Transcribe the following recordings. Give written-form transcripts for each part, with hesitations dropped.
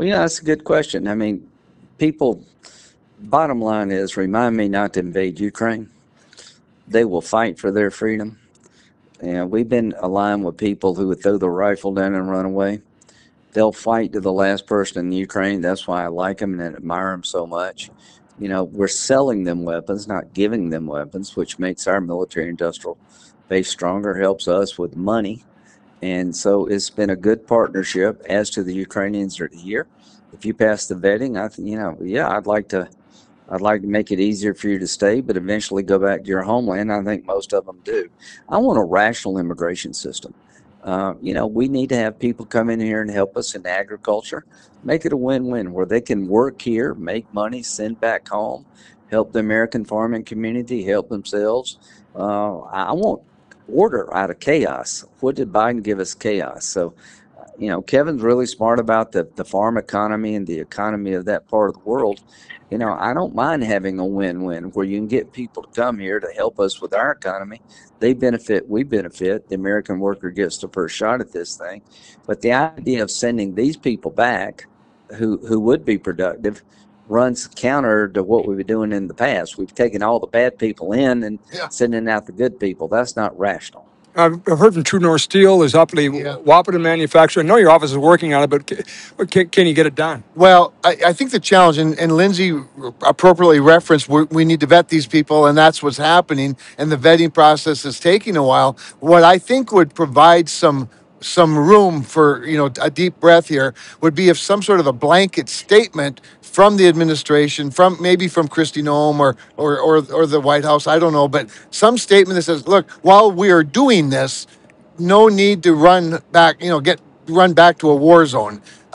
Well, yeah, that's a good question. I mean, people, bottom line is remind me not to invade Ukraine. They will fight for their freedom. And we've been aligned with people who would throw the rifle down and run away. They'll fight to the last person in Ukraine. That's why I like them and admire them so much. We're selling them weapons, not giving them weapons, which makes our military industrial base stronger, helps us with money. And so it's been a good partnership. As to the Ukrainians are here, if you pass the vetting, yeah, I'd like to make it easier for you to stay, but eventually go back to your homeland. I think most of them do. I want a rational immigration system. We need to have people come in here and help us in agriculture, make it a win-win where they can work here, make money, send back home, help the American farming community, help themselves. I want order out of chaos. What did Biden give us? Chaos. So, Kevin's really smart about the farm economy and the economy of that part of the world. I don't mind having a win-win where you can get people to come here to help us with our economy. They benefit, we benefit. The American worker gets the first shot at this thing. But the idea of sending these people back who would be productive runs counter to what we've been doing in the past. We've taken all the bad people in and sending out the good people. That's not rational. I've heard from True North Steel. There's Uppity Wahpeton Manufacturing. I know your office is working on it, but can you get it done? Well, I think the challenge, and Lindsay appropriately referenced, we need to vet these people, and that's what's happening, and the vetting process is taking a while. What I think would provide some room for a deep breath here would be if some sort of a blanket statement from the administration, from Kristi Noem or the White House, I don't know, but some statement that says, look, while we are doing this, no need to run back, run back to a war zone.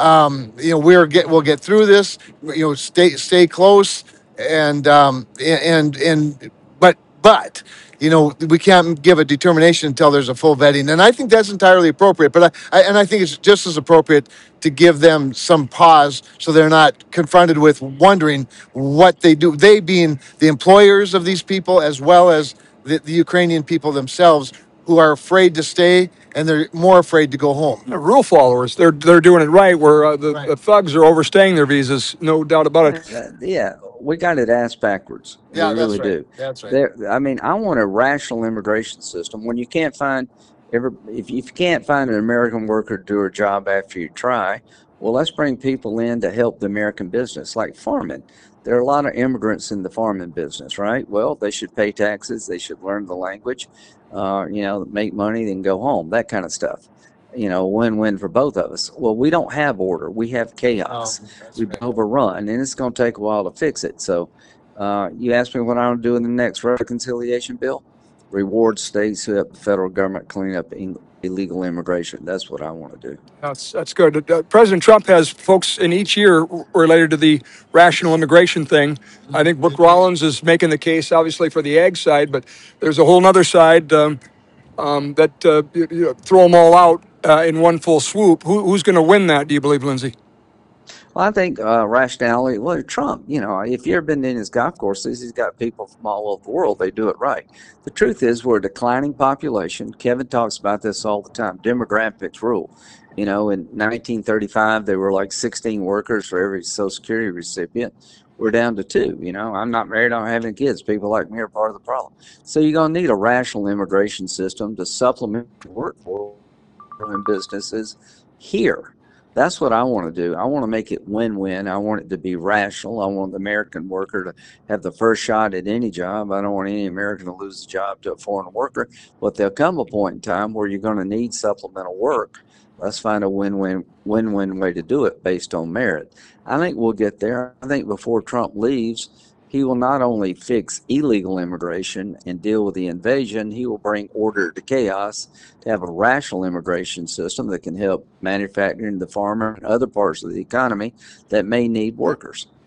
We'll get through this. Stay close, and but we can't give a determination until there's a full vetting, and I think that's entirely appropriate. But I think it's just as appropriate to give them some pause so they're not confronted with wondering what they do. They being the employers of these people as well as the Ukrainian people themselves, who are afraid to stay and they're more afraid to go home. The rule followers, they're doing it right, where the thugs are overstaying their visas, no doubt about it. Yeah, we got it ass backwards. Yeah, we really do. That's right. I want a rational immigration system. When you can't find if you can't find an American worker to do a job after you try, well, let's bring people in to help the American business, like farming. There are a lot of immigrants in the farming business, right? Well, they should pay taxes. They should learn the language, make money, then go home, that kind of stuff. Win-win for both of us. Well, we don't have order. We have chaos. We've been overrun, and it's going to take a while to fix it. So you asked me what I want to do in the next reconciliation bill. Reward states who help the federal government clean up illegal immigration. That's what I want to do. That's good. President Trump has folks in each year related to the rational immigration thing. I think Brooke Rollins is making the case, obviously, for the ag side, but there's a whole other side that throw them all out in one full swoop. Who's going to win that, do you believe, Lindsay? Well, I think rationality. Well, Trump, if you've ever been in his golf courses, he's got people from all over the world. They do it right. The truth is, we're a declining population. Kevin talks about this all the time. Demographics rule. In 1935, there were like 16 workers for every Social Security recipient. We're down to 2. I'm not married. I don't have any kids. People like me are part of the problem. So you're going to need a rational immigration system to supplement the workforce and businesses here. That's what I want to do. I want to make it win-win. I want it to be rational. I want the American worker to have the first shot at any job. I don't want any American to lose a job to a foreign worker. But there'll come a point in time where you're going to need supplemental work. Let's find a win-win way to do it based on merit. I think we'll get there. I think before Trump leaves, he will not only fix illegal immigration and deal with the invasion, he will bring order to chaos to have a rational immigration system that can help manufacturing, the farmer, and other parts of the economy that may need workers.